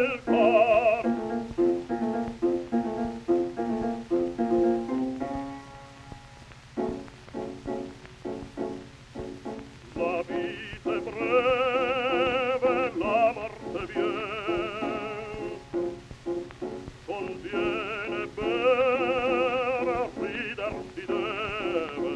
nel cor. La vita è breve, la morte vien, conviene bere, rider si deve,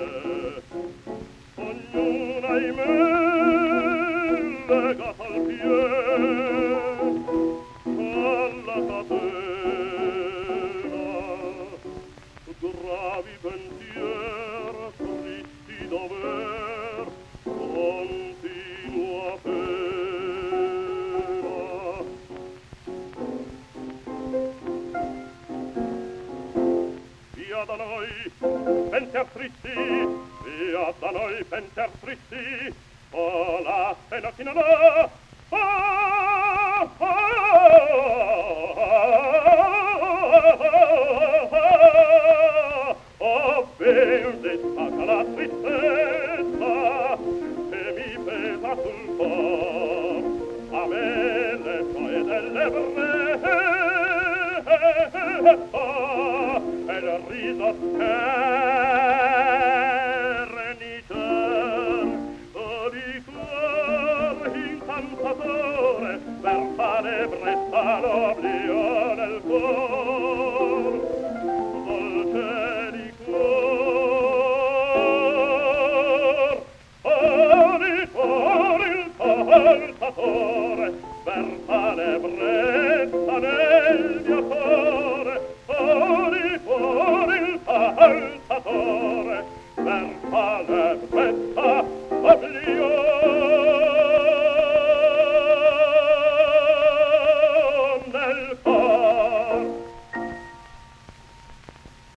ognuna ahimè legata al pied, alla catena, gravi pensier, tristi dover, continua pena. Via da noi, pensier tristi, via da noi, pensier tristi, oh la pena chi non ha, oh, ben destacca la tristezza che mi pesa sul cor, a me le gioie delle brezza e il riso schernicer di cor incantatore per fare brezza l'oblio nel cor dolce di cor di cor il cantatore per fare brezza